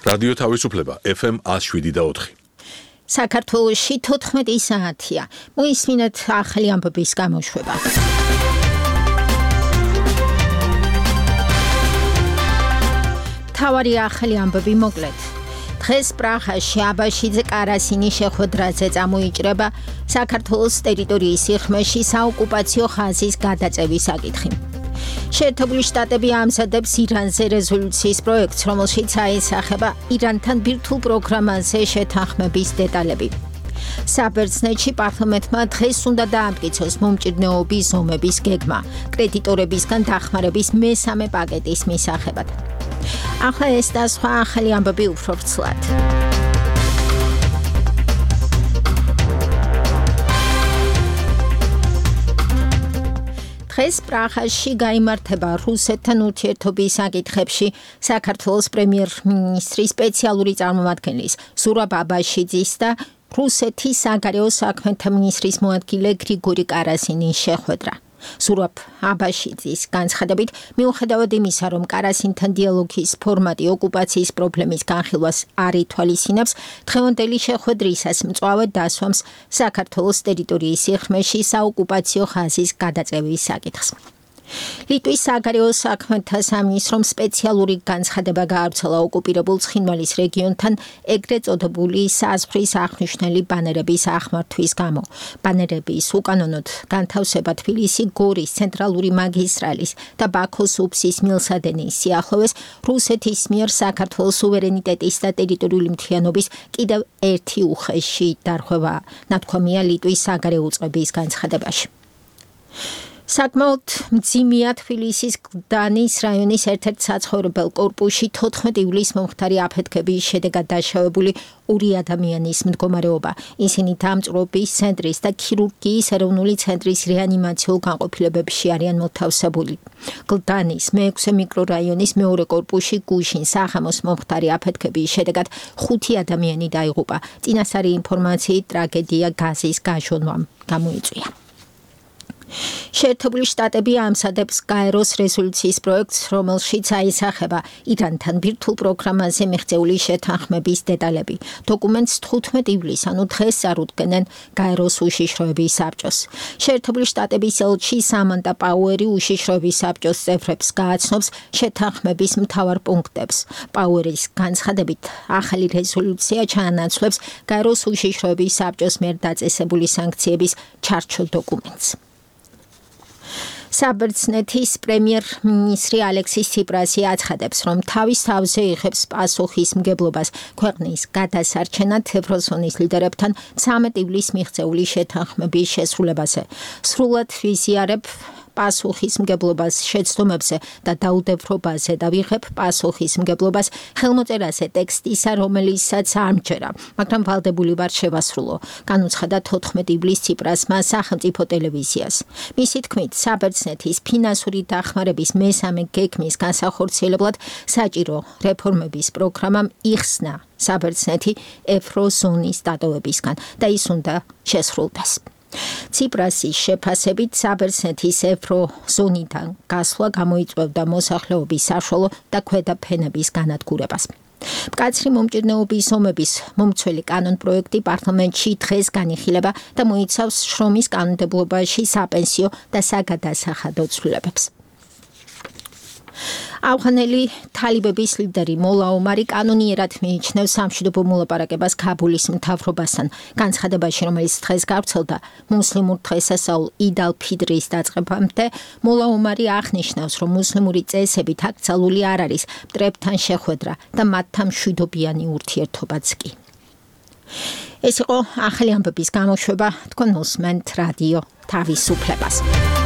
რადიო თავისუფლება FM 107.4. საქართველოში 14 საათია. მოისმინეთ ახალი ამბების გამოშვება. თავარი ახალი ამბები მოკლედ. დღეს პრაღაში აბაშიძე კარასინი შეხვედრაზე წამოიჭრება საქართველოს ტერიტორიის სიღრმეში საოკუპაციო ხაზის გადაწევის საკითხი. შეერთებული შტატები ამზადებს ირანზე რეზოლუციის პროექტს, რომელშიც აისახება ირანთან ბირთვულ პროგრამაზე შეთანხმების დეტალები. საბერძნეთში პარლამენტმა დღეს უნდა დაამტკიცოს მომჭირნეობის ზომების გეგმა, კრედიტორებისგან დახმარების მესამე პაკეტის მისაღებად. ახლა ეს და სხვა ახალი ამბები უფრო ვრცლად. დღეს პრაღაში გაიმართება რუსეთთან ურთიერთობის საკითხებში საქართველოს პრემიერ-მინისტრის სპეციალური წარმომადგენლის ზურაბ აბაშიძის და რუსეთის საგარეო საქმეთა მინისტრის მოადგილე გრიგორი კარასინის შეხვედრა. ზურაბ აბაშიძის განცხადებით, მიუხედავად იმისა, რომ კარასინთან დიალოგის ფორმატი ოკუპაციის პრობლემის განხილვას არ ითვალისწინებს, დღევანდელი შეხვედრისას მწვავედ დასვამს საქართველოს ტერიტორიის სიღრმეში საოკუპაციო ხაზის გადაწევის საკითხს. ლიტვის საგარეო საქმეთა სამინისტრომ სპეციალური განცხადება გაავრცელა ოკუპირებულ ცხინვალის რეგიონთან ეგრეთ წოდებული საზღვრის აღნიშნული ბანერების ახმართვის გამო. ბანერების უკანონოდ განთავსება თბილისი-გორის ცენტრალური მაგისტრალის და ბაქოს უბსის მილსადენის სიახლოვეს რუსეთის მიერ საქართველოს სუვერენიტეტის და ტერიტორიული მთლიანობის კიდევ ერთი უხეში დარღვევა, ნათქვამია ლიტვის საგარეო უწყების განცხადებაში. საკმაოდ მძიმეა თბილისის გლდანის რაიონის ერთ-ერთ საცხოვრებელ კორპუსში 14 ივლისს მომხდარი აფეთქების შედეგად დაშავებული 2 ადამიანის მდგომარეობა. ისინი დამწვრობის ცენტრის და ქირურგიის ეროვნული ცენტრის რეანიმაციულ განყოფილებებში არიან მოთავსებული. გლდანის მე-6 მიკრორაიონის მეორე კორპუსში გუშინ საღამოს მომხდარი აფეთქების შედეგად 5 ადამიანი დაიღუპა. წინასწარი ინფორმაციით ტრაგედია გაზის გაჟონვამ გამოიწვია. შეერთებული შტატები ამზადებს გაეროს რეზოლუციის პროექტს, რომელშიც აისახება ირანთან ბირთვულ პროგრამაზე მიღწეული შეთანხმების დეტალები. დოკუმენტს 15 ივლისს, ანუ დღეს წარუდგენენ გაეროს უშიშროების საბჭოს. შეერთებული შტატების ელჩი სამანტა პაუერი უშიშროების საბჭოს წევრებს გააცნობს შეთანხმების მთავარ პუნქტებს. პაუერის განცხადებით, ახალი რეზოლუცია ჩაანაცვლებს გაეროს უშიშროების საბჭოს მიერ დაწესებული სანქციების ჩარჩო დოკუმენტს. საბერძნეთის პრემიერ-მინისტრი ალექსის ციპრასი აცხადებს, რომ თავის თავზე იღებს პასუხისმგებლობას ქვეყნის გადასარჩენად ევროზონის ლიდერებთან 13 ივლისს მიღწეული შეთანხმების შესრულებაზე. სრულად ვიზიარებ პასუხისმგებლობას შეცდომებზე და დაუდევრობაზე და ვიღებ პასუხისმგებლობას ხელმოწერაზე ტექსტისა, რომელიცაც არ მჯერა, მაგრამ ვალდებული ვარ შევასრულო, განუცხადა 14 ივლისს ციპრასმა სახელმწიფო ტელევიზიას. მისი თქმით, საბერძნეთის ფინანსური დახმარების მესამე გეგმის განსახორციელებლად საჭირო რეფორმების პროგრამამ იხსნა საბერძნეთი ევროზონის დატოვებისგან და ის უნდა შესრულდეს. ციპრასის შეფასებით საბერძნეთის ევროზონიდან გასვლა გამოიწვევდა მოსახლეობის საშუალო და ქვედა ფენების განადგურებას. მკაცრი მომჭირნეობის ზომების მომცველი კანონპროექტი პარლამენტში დღეს განიხილება და მოიცავს შრომის კანონმდებლობაში საპენსიო და საგადასახადო ცვლილებებს. ავღანელი თალიბების ლიდერი მოლა ომარი კანონიერად მიიჩნევს სამშვიდობო მოლაპარაკებას ქაბულის მთავრობასთან. განცხადებაში, რომელიც დღეს გავრცელდა მუსლიმურ დღესასწაულ იდ ალ-ფიდრის დაწყებამდე, მოლა ომარი აღნიშნავს, რომ მუსლიმური წესებით აკრძალული არ არის მტრებთან შეხვედრა და მათთან მშვიდობიანი ურთიერთობაც კი. ეს იყო ახალი ამბების გამოშვება, თქვენ მოსმენთ რადიო თავისუფლებას.